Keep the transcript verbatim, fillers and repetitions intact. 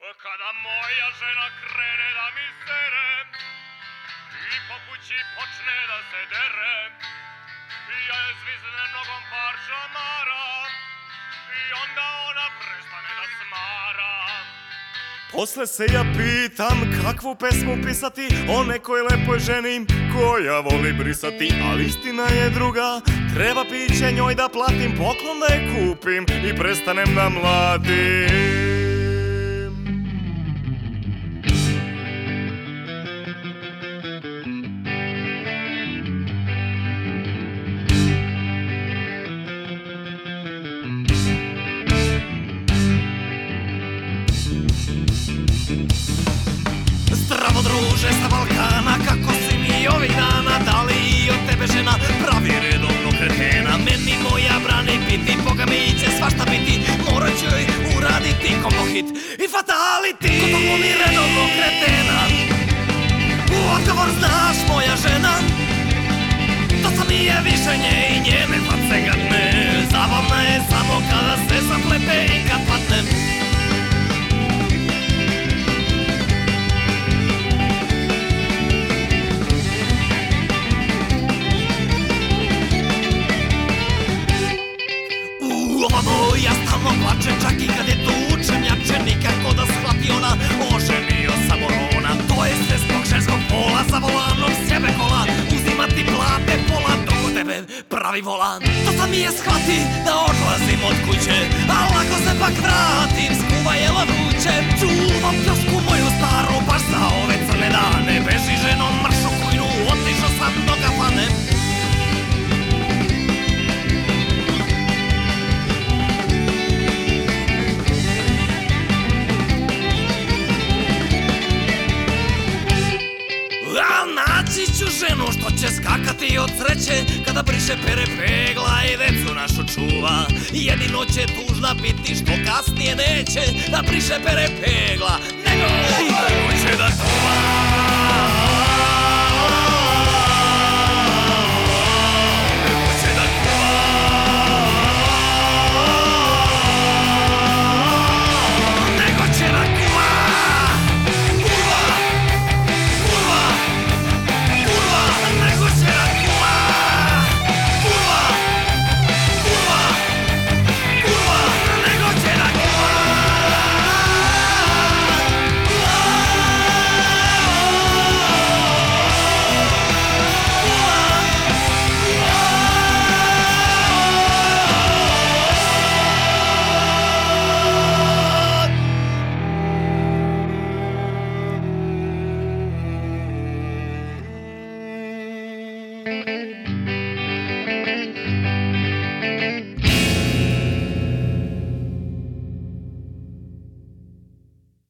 Kada moja žena krene da mi sere i po kući počne da se dere, ja je zviznem nogom par šamara i onda ona prestane da smara. Posle se ja pitam kakvu pesmu pisati o nekoj lepoj ženi koja voli brisati, ali istina je druga, treba piće njoj da platim, poklon da je kupim i prestanem da mladim. Zdravo druže sa Balkana, kako si mi ovih dana? Da li i od tebe žena pravi redovno kretena? Meni moja brani piti, Boga mi će svašta biti, morat ću joj uraditi combo hit i fatality. Ko to glumi redovno kretena? U odgovor znaš moja žena, to sam i je više nje i njene face gadne. Zabavna je samo kada se zaplete i kad padne. Ja stalno plačem, čak i kad je tučem jače, nikako da shvati ona, oženio sam Orona. To je sve zbog ženskog pola, za volanom sjebe kola, uzimati plate pola, dok od tebe pravi volan. To sam mi je shvati da odlazim od kuće, a lako se pak vratim, skuva jela vruće. Čuvam pljosku moju staru, baš za ove crne dane, beži ženom mršu kujnu, otišao sam do kafane. Naći ću ženu što će skakati od sreće kada briše pere pegla i decu našu čuva. Jedino će tužna biti što kasnije neće da briše pere pegla, nego će da čuva. Thank you.